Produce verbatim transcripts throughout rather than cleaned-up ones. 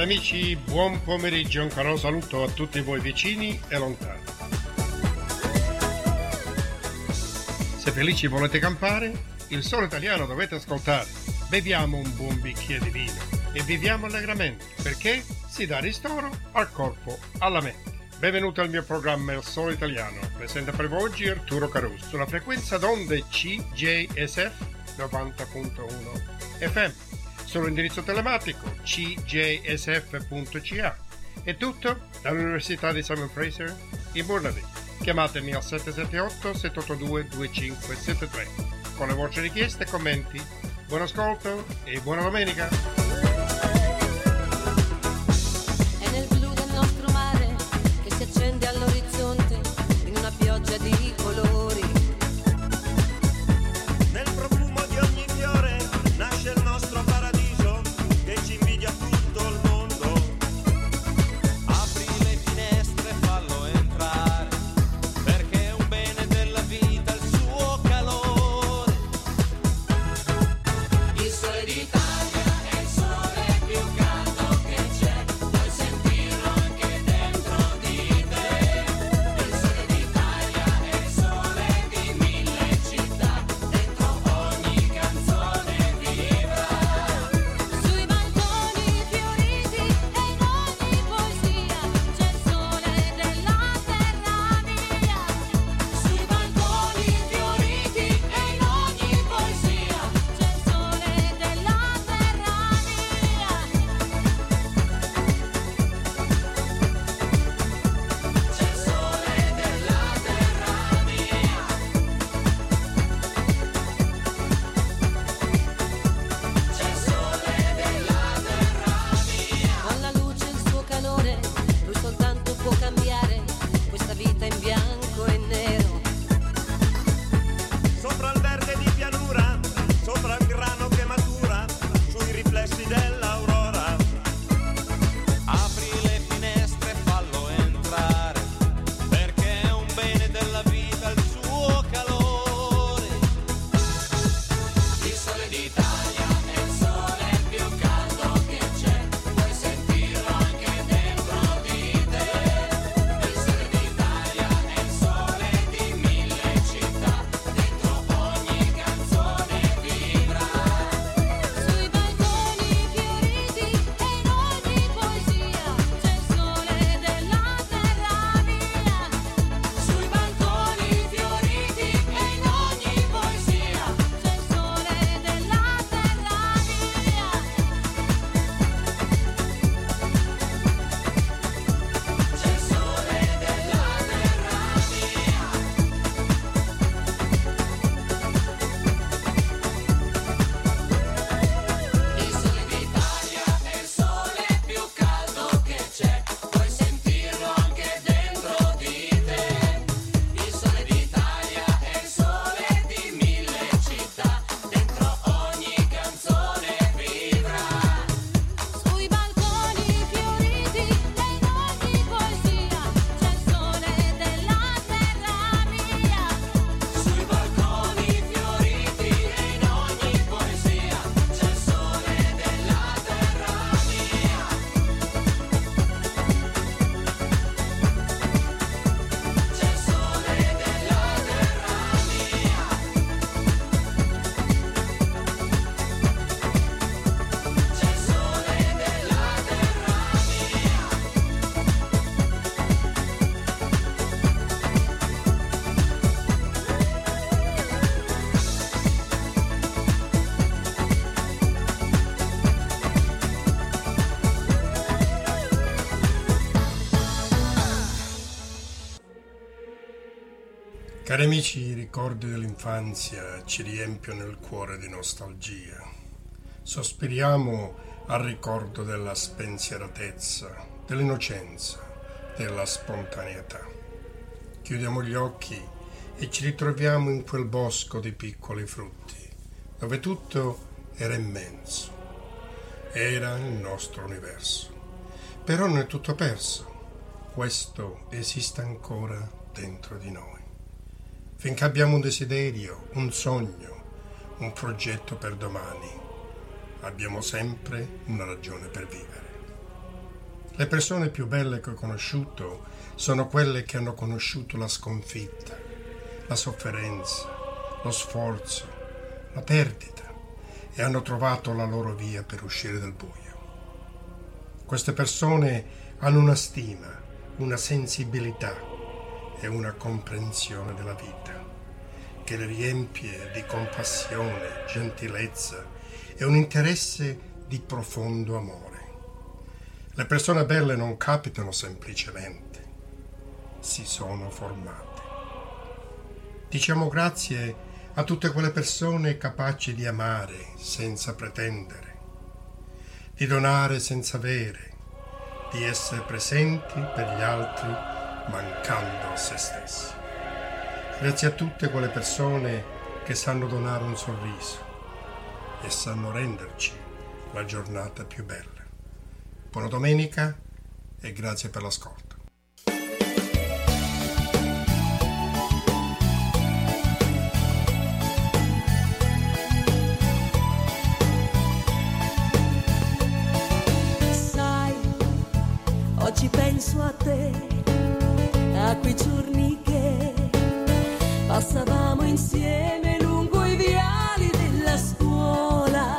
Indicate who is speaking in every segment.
Speaker 1: Cari amici, buon pomeriggio, un caro saluto a tutti voi vicini e lontani. Se felici volete campare, il solo italiano dovete ascoltare. Beviamo un buon bicchiere di vino e viviamo allegramente, perché si dà ristoro al corpo, alla mente. Benvenuti al mio programma Il Solo Italiano. Presenta per voi oggi Arturo Caruso sulla frequenza d'onde C J S F novanta punto uno F M. Sull'indirizzo telematico c j s f punto c a. È tutto dall'Università di Simon Fraser in Burnaby. Chiamatemi al sette sette otto sette otto due due cinque sette tre con le vostre richieste e commenti. Buon ascolto e buona domenica!
Speaker 2: È nel blu del nostro mare che si accende all'orizzonte in una pioggia di colori.
Speaker 3: Nel profumo di ogni fiore nasce il nostro paradiso che ci invidia tutto il mondo. Apri le finestre, fallo entrare, perché è un bene della vita il suo calore. Il sole d'Italia è il sole più caldo che c'è, puoi sentirlo anche dentro di te. Il sole d'Italia è il sole di mille città, dentro ogni canzone vibra.
Speaker 2: Sui balconi fioriti e in ogni poesia c'è il sole della terra mia.
Speaker 3: Sui balconi fioriti e in ogni poesia
Speaker 2: C'è il sole della terra mia.
Speaker 3: c'è il sole della terra mia. C'è il sole della terra mia.
Speaker 2: Con la luce e il suo calore, lui soltanto può cambiare questa vita in bianco e nero.
Speaker 3: Sopra il verde di pianura, sopra il grano che matura, sui riflessi dell'aurora. Apri le finestre, fallo entrare, perché è un bene della vita il suo calore. Il sole d'Italia è il sole più caldo che c'è, puoi sentirlo anche dentro di te. Il sole d'Italia è il sole di mille città, dentro ogni canzone vibra.
Speaker 2: Sui balconi fioriti e in ogni poesia c'è il sole della terra mia.
Speaker 3: Sui balconi fioriti e in ogni poesia
Speaker 2: C'è il sole della terra mia.
Speaker 3: c'è il sole della terra mia. Il sole d'Italia è il sole più caldo che c'è, puoi sentirlo anche dentro di te. Il sole d'Italia è il sole di mille città, dentro ogni canzone vibra.
Speaker 2: Sui balconi fioriti e in ogni poesia c'è il sole della terra mia.
Speaker 3: Sui balconi fioriti e in ogni poesia c'è il sole della terra mia. C'è il sole della terra mia. C'è il sole della terra mia.
Speaker 1: Cari amici, i ricordi dell'infanzia ci riempiono il cuore di nostalgia. Sospiriamo al ricordo della spensieratezza, dell'innocenza, della spontaneità. Chiudiamo gli occhi e ci ritroviamo in quel bosco di piccoli frutti, dove tutto era immenso. Era il nostro universo. Però non è tutto perso. Questo esiste ancora dentro di noi. Finché abbiamo un desiderio, un sogno, un progetto per domani, abbiamo sempre una ragione per vivere. Le persone più belle che ho conosciuto sono quelle che hanno conosciuto la sconfitta, la sofferenza, lo sforzo, la perdita e hanno trovato la loro via per uscire dal buio. Queste persone hanno una stima, una sensibilità e una comprensione della vita che le riempie di compassione, gentilezza e un interesse di profondo amore. Le persone belle non capitano semplicemente, si sono formate. Diciamo grazie a tutte quelle persone capaci di amare senza pretendere, di donare senza avere, di essere presenti per gli altri mancando a se stessi. Grazie a tutte quelle persone che sanno donare un sorriso e sanno renderci la giornata più bella. Buona domenica e grazie per l'ascolto.
Speaker 4: Sai, oggi penso a te, a quei giorni che passavamo insieme lungo i viali della scuola.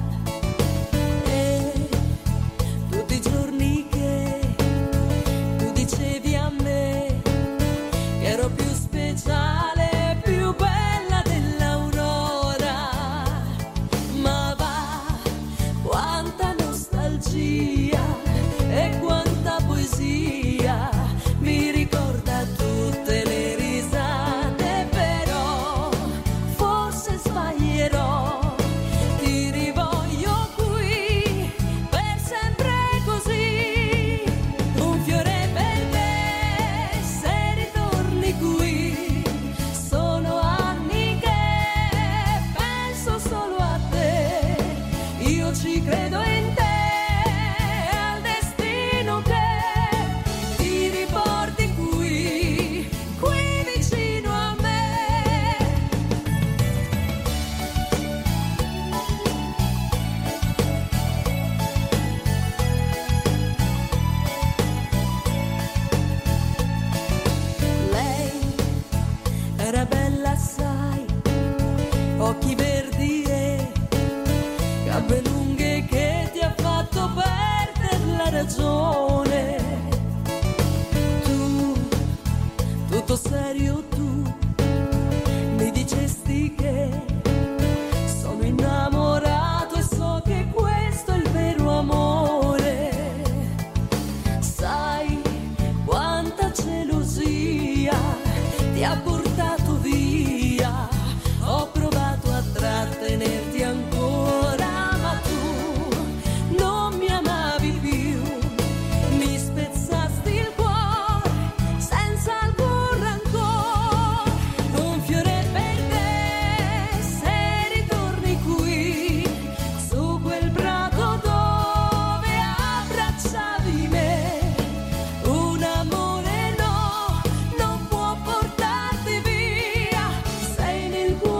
Speaker 4: E quanta poesia mi ricorda tutte le risate, però forse sbaglierò, ti rivoglio qui per sempre così, un fiore per te se ritorni qui, sono anni che penso solo a te, io ci credo in te. Occhi verdi e gambe lunghe che ti ha fatto perdere la ragione. Tu, tutto serio tu, mi dicesti che sono innamorato e so che questo è il vero amore. Sai quanta gelosia ti ha portato via. Ho provato a trattenerti ancora, ma tu non mi amavi più, mi spezzasti il cuore senza alcun rancore, un fiore per te se ritorni qui, su quel prato dove abbracciavi me, un amore no, non può portarti via, sei nel cuore.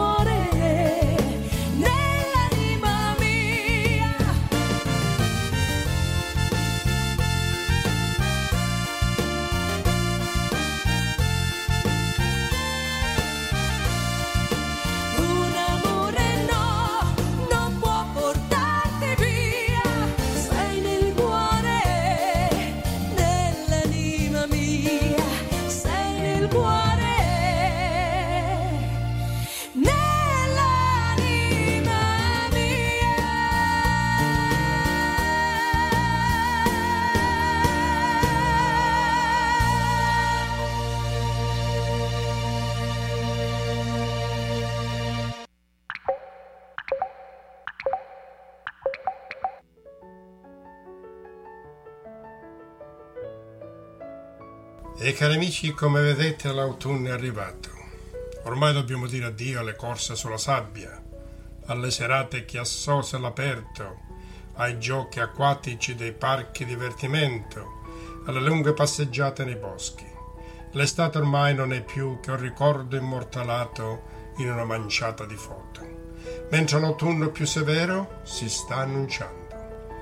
Speaker 1: E cari amici, come vedete l'autunno è arrivato. Ormai dobbiamo dire addio alle corse sulla sabbia, alle serate chiassose all'aperto, ai giochi acquatici dei parchi divertimento, alle lunghe passeggiate nei boschi. L'estate ormai non è più che un ricordo immortalato in una manciata di foto, mentre l'autunno più severo si sta annunciando.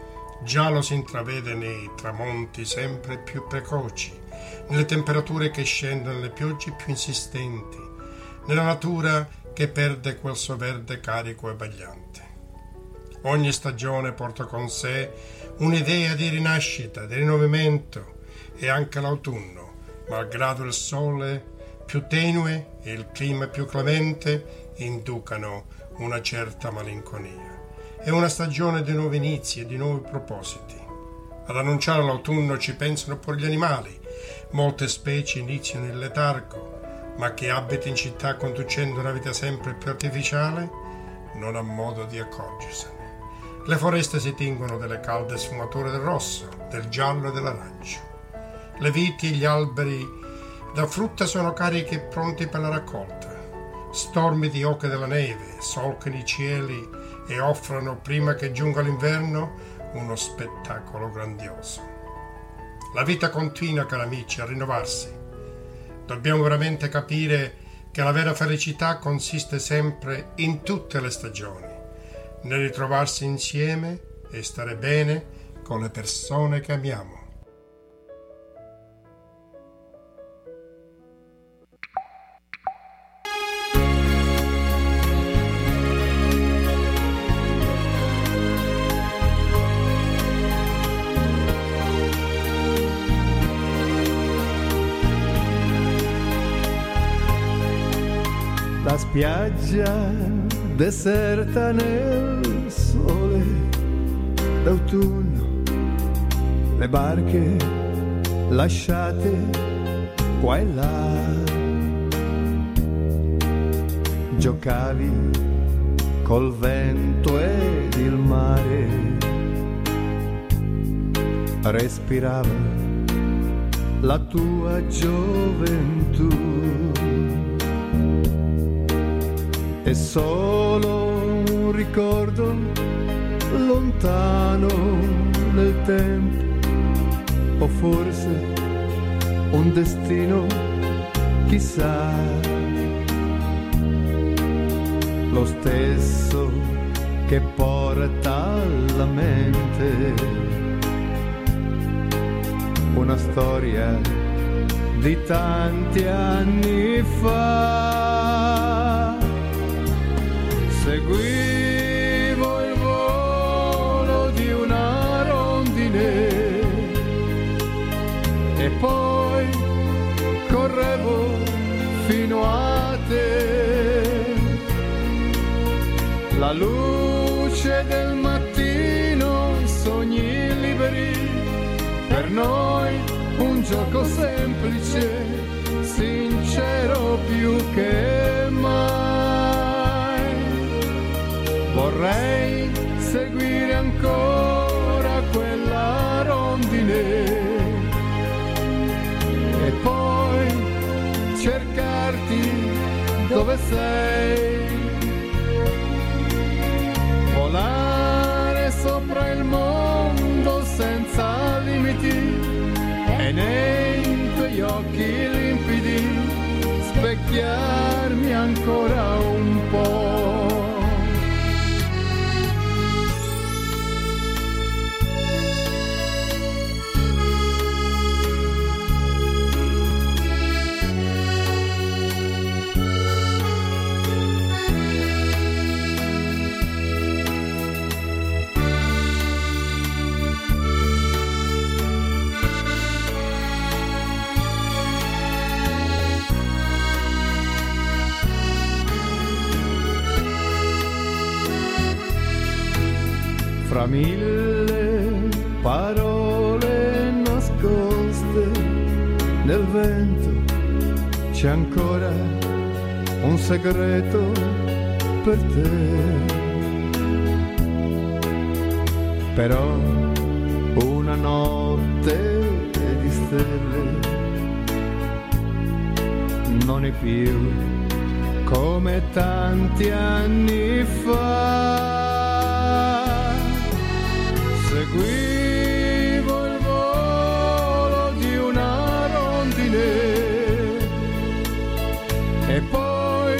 Speaker 1: Già lo si intravede nei tramonti sempre più precoci, nelle temperature che scendono, nelle piogge più insistenti, nella natura che perde quel suo verde carico e bagliante. Ogni stagione porta con sé un'idea di rinascita, di rinnovamento, e anche l'autunno, malgrado il sole più tenue e il clima più clemente, inducano una certa malinconia. È una stagione di nuovi inizi e di nuovi propositi. Ad annunciare l'autunno ci pensano pure gli animali. Molte specie iniziano il letargo, ma chi abita in città conducendo una vita sempre più artificiale non ha modo di accorgersene. Le foreste si tingono delle calde sfumature del rosso, del giallo e dell'arancio. Le viti e gli alberi da frutta sono carichi e pronti per la raccolta. Stormi di oche della neve solcano i cieli e offrono, prima che giunga l'inverno, uno spettacolo grandioso. La vita continua, cari amici, a rinnovarsi. Dobbiamo veramente capire che la vera felicità consiste sempre in tutte le stagioni, nel ritrovarsi insieme e stare bene con le persone che amiamo.
Speaker 5: La spiaggia deserta nel sole d'autunno, le barche lasciate qua e là, giocavi col vento ed il mare, respirava la tua gioventù. È solo un ricordo lontano nel tempo, o forse un destino, chissà, lo stesso che porta alla mente una storia di tanti anni fa. Seguivo il volo di una rondine e poi correvo fino a te. La luce del mattino, i sogni liberi, per noi un gioco semplice, sincero più che mai. Vorrei seguire ancora quella rondine e poi cercarti dove sei, volare sopra il mondo senza limiti e nei tuoi occhi limpidi specchiarmi ancora un po'. Fra mille parole nascoste nel vento c'è ancora un segreto per te. Però una notte di stelle non è più come tanti anni fa. Seguivo il volo di una rondine e poi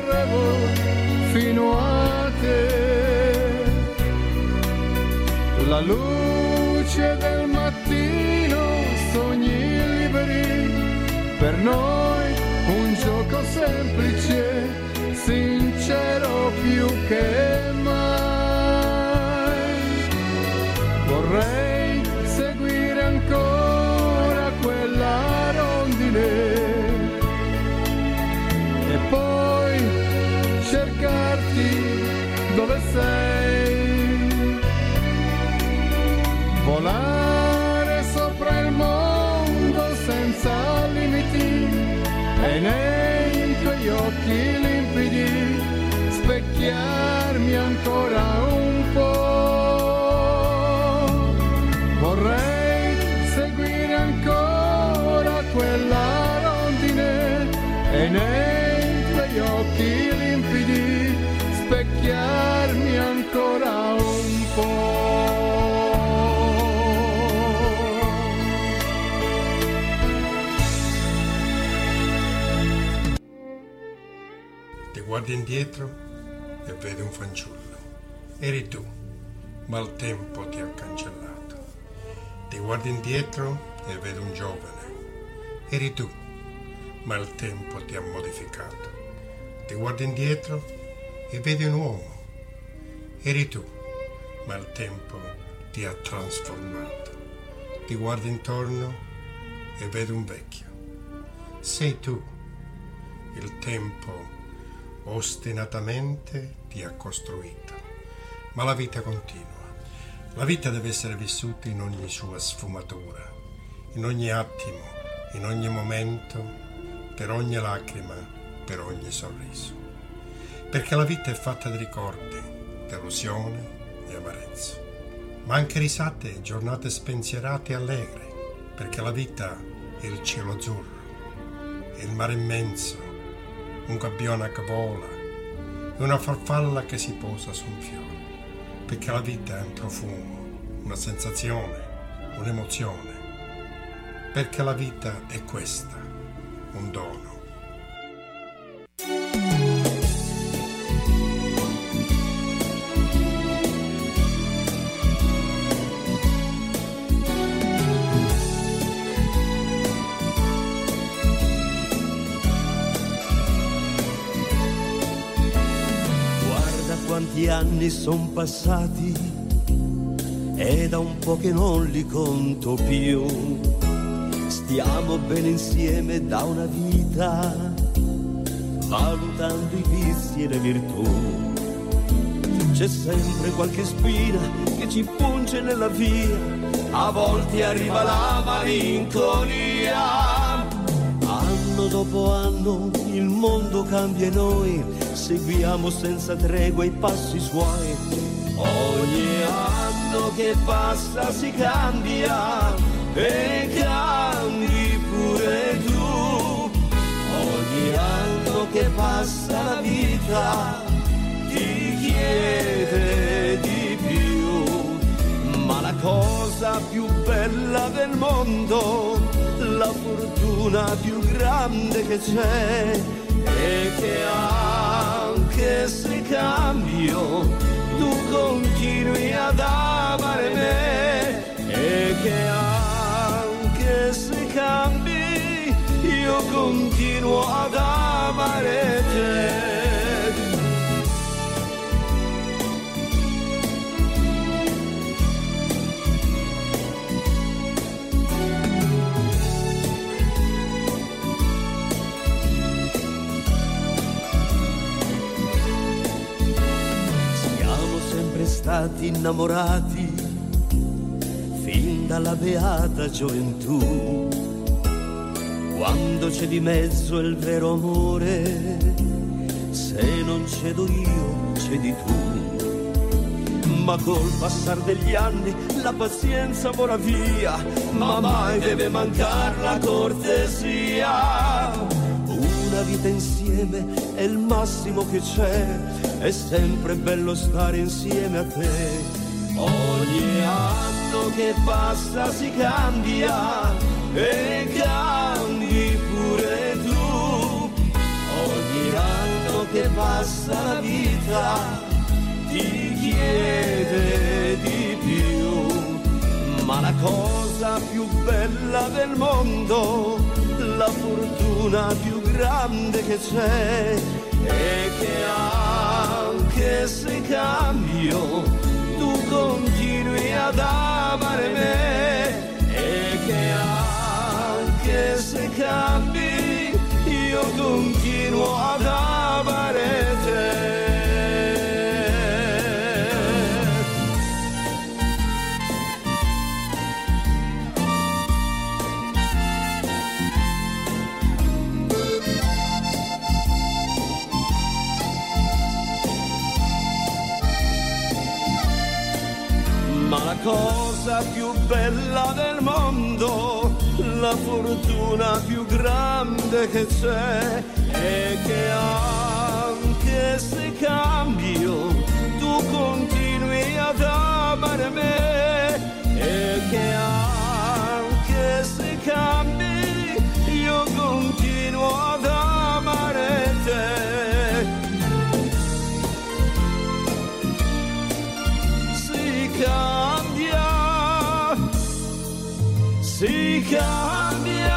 Speaker 5: correvo fino a te. La alla luce del mattino, sogni liberi, per noi un gioco semplice, sincero più che mai. Vorrei seguire ancora quella rondine e poi cercarti dove sei, volare sopra il mondo senza limiti e nei tuoi occhi limpidi specchiarmi ancora un po'. Vorrei seguire ancora quella rondine e nei tuoi occhi limpidi specchiarmi ancora un po'.
Speaker 1: Ti guardi indietro e vedi un fanciullo. Eri tu, ma il tempo ti ha cancellato. Ti guardi indietro e vedi un giovane. Eri tu, ma il tempo ti ha modificato. Ti guardi indietro e vedi un uomo. Eri tu, ma il tempo ti ha trasformato. Ti guardi intorno e vedi un vecchio. Sei tu. Il tempo ostinatamente ti ha costruito. Ma la vita continua. La vita deve essere vissuta in ogni sua sfumatura, in ogni attimo, in ogni momento, per ogni lacrima, per ogni sorriso. Perché la vita è fatta di ricordi, delusione e amarezza, ma anche risate, giornate spensierate e allegre, perché la vita è il cielo azzurro, è il mare immenso, un gabbione che vola e una farfalla che si posa su un fiore, perché la vita è un profumo, una sensazione, un'emozione, perché la vita è questa, un dono.
Speaker 6: Quanti anni son passati e da un po' che non li conto più. Stiamo bene insieme da una vita, valutando i vizi e le virtù. C'è sempre qualche spina che ci punge nella via, a volte arriva la malinconia. Anno dopo anno il mondo cambia e noi seguiamo senza tregua i passi suoi. Ogni anno che passa si cambia e cambi pure tu. Ogni anno che passa la vita ti chiede di più. Ma la cosa più bella del mondo, la fortuna più grande che c'è, e che anche se cambio tu continui ad amare me, e che anche se cambi io continuo ad amare te. Stati innamorati fin dalla beata gioventù. Quando c'è di mezzo il vero amore, se non cedo io cedi tu. Ma col passar degli anni la pazienza vola via, ma mai deve mancar la cortesia. Una vita insieme è il massimo che c'è, è sempre bello stare insieme a te. Ogni anno che passa si cambia e cambi pure tu. Ogni anno che passa la vita ti chiede di più. cosa più bella del mondo, la fortuna più grande che c'è, è che anche se cambio, tu continui ad amare me, e che anche se cambi, io continuo ad amare te. Ma la cosa più bella del mondo, la fortuna più grande che c'è, è che anche se cambio, tu continui ad amare me, e che anche se cambi, io continuo ad amare te. Si cambia, si cambia.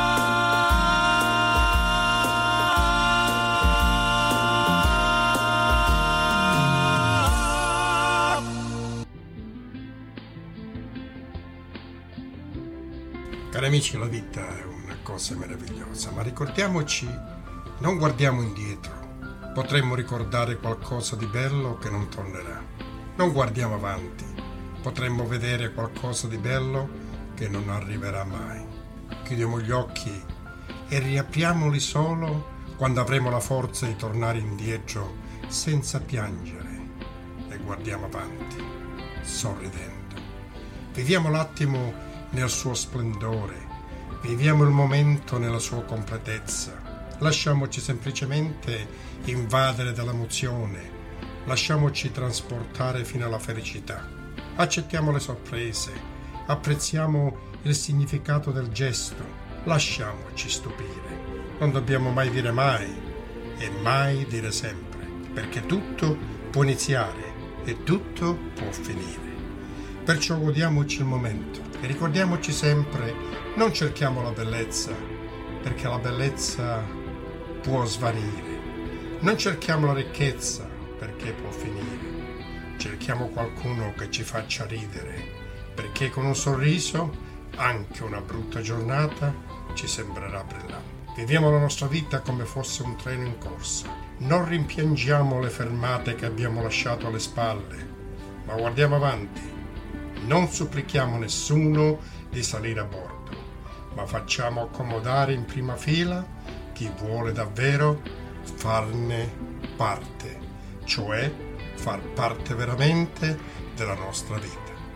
Speaker 1: Cari amici, la vita è una cosa meravigliosa, ma ricordiamoci, non guardiamo indietro. Potremmo ricordare qualcosa di bello che non tornerà. Non guardiamo avanti. Potremmo vedere qualcosa di bello che non arriverà mai. Chiudiamo gli occhi e riapriamoli solo quando avremo la forza di tornare indietro senza piangere, e guardiamo avanti, sorridendo. Viviamo l'attimo nel suo splendore, viviamo il momento nella sua completezza. Lasciamoci semplicemente invadere dall'emozione, lasciamoci trasportare fino alla felicità. Accettiamo le sorprese, apprezziamo il significato del gesto, lasciamoci stupire. Non dobbiamo mai dire mai e mai dire sempre, perché tutto può iniziare e tutto può finire. Perciò godiamoci il momento e ricordiamoci sempre, non cerchiamo la bellezza, perché la bellezza può svanire. Non cerchiamo la ricchezza, perché può finire. Cerchiamo qualcuno che ci faccia ridere, perché con un sorriso anche una brutta giornata ci sembrerà brillante. Viviamo la nostra vita come fosse un treno in corsa. Non rimpiangiamo le fermate che abbiamo lasciato alle spalle, ma guardiamo avanti. Non supplichiamo nessuno di salire a bordo, ma facciamo accomodare in prima fila chi vuole davvero farne parte, cioè far parte veramente della nostra vita.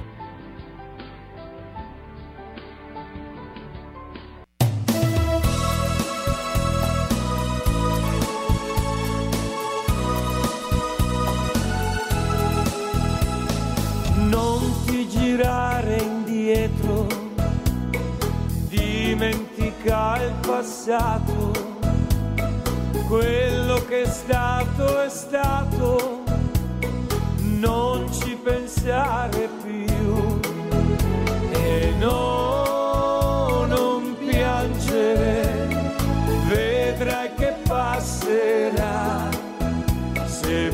Speaker 6: Non ti girare indietro, dimentica il passato, quello che è stato è stato, non ci pensare più, e no, non piangere, vedrai che passerà, se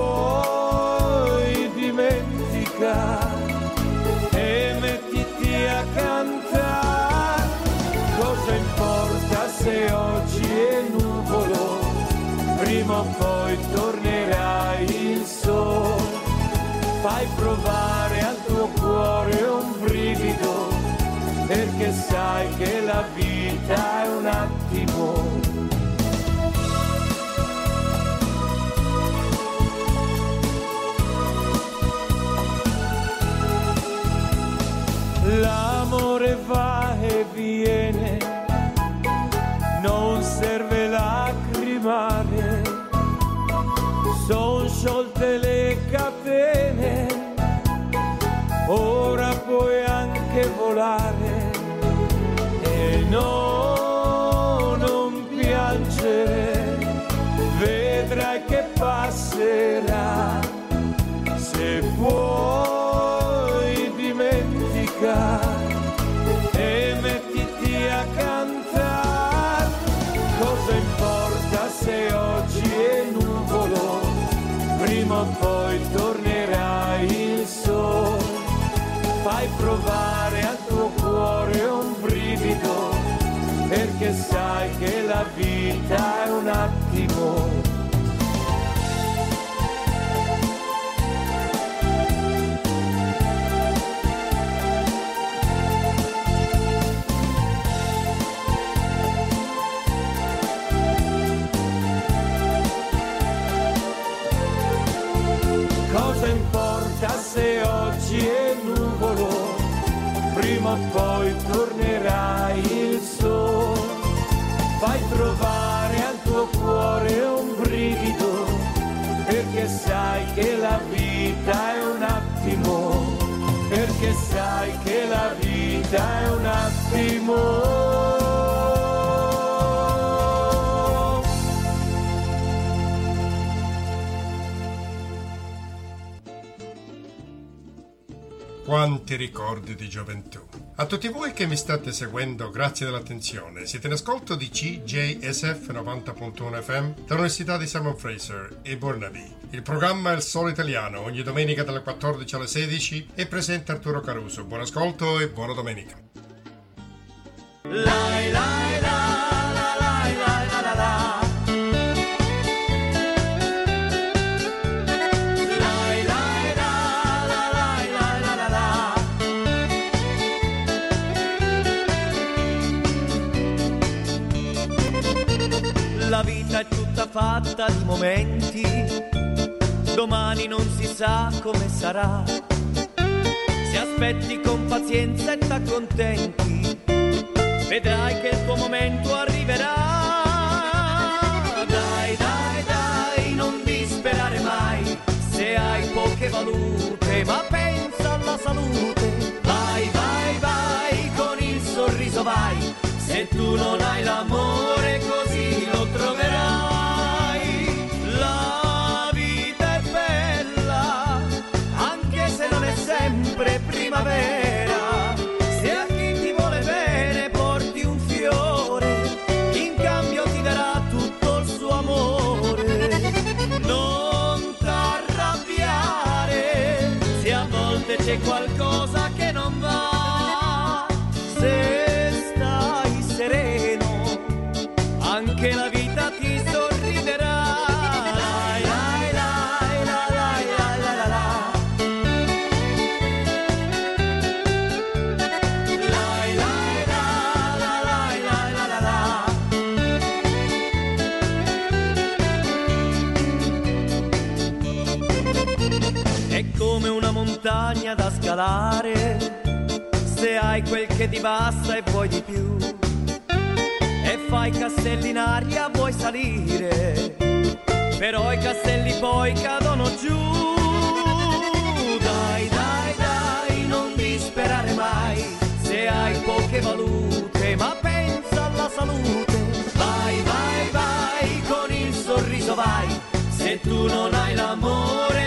Speaker 6: puoi dimenticare e mettiti a cantare, cosa importa se oggi è nuvolo, prima o poi tornerà il sole. Fai provare al tuo cuore un brivido, perché sai che la vita è un attimo. L'amore va e viene, non serve lacrimare, son sciolte le catene, ora puoi anche volare, e no, non piangere, vedrai che passerà, se puoi dimenticare
Speaker 5: fai provare al tuo cuore un brivido, perché sai che la vita è un attimo. Cosa importa se oggi è nuvolo, prima o poi tornerai il sole. Fai trovare al tuo cuore un brivido, perché sai che la vita è un attimo, perché sai che la vita è un attimo.
Speaker 1: Quanti ricordi di gioventù. A tutti voi che mi state seguendo, grazie dell'attenzione. Siete in ascolto di C J S F novanta punto uno F M dall'Università di Simon Fraser e Burnaby. Il programma è Il Solo Italiano, ogni domenica dalle quattordici alle sedici, e presenta Arturo Caruso. Buon ascolto e buona domenica.
Speaker 5: Lai, lai, la, la, lai, lai, la, la, la.
Speaker 7: La vita è tutta fatta di momenti, domani non si sa come sarà. Se aspetti con pazienza e t'accontenti, vedrai che il tuo momento arriverà. Dai, dai, dai, non disperare mai, se hai poche valute, ma pensa alla salute. Vai, vai, vai, con il sorriso vai, se tu non hai l'amore così lo troverai. La vita è bella, anche se non è sempre primavera. Se a chi ti vuole bene porti un fiore, in cambio ti darà tutto il suo amore. Non t'arrabbiare, se a volte c'è qualcosa che non va. Se stai sereno, anche la vita ti sorriderà. Lai, lai, lai, la, lai, la, la, la, la. Lai, lai, la, la, lai, la, la, la, la. È come una montagna da scalare, se hai quel che ti basta e vuoi di più, e fai castelli in aria vuoi salire, però i castelli poi cadono giù. Dai, dai, dai, non disperare mai, se hai poche valute, ma pensa alla salute. Vai, vai, vai, con il sorriso vai, se tu non hai l'amore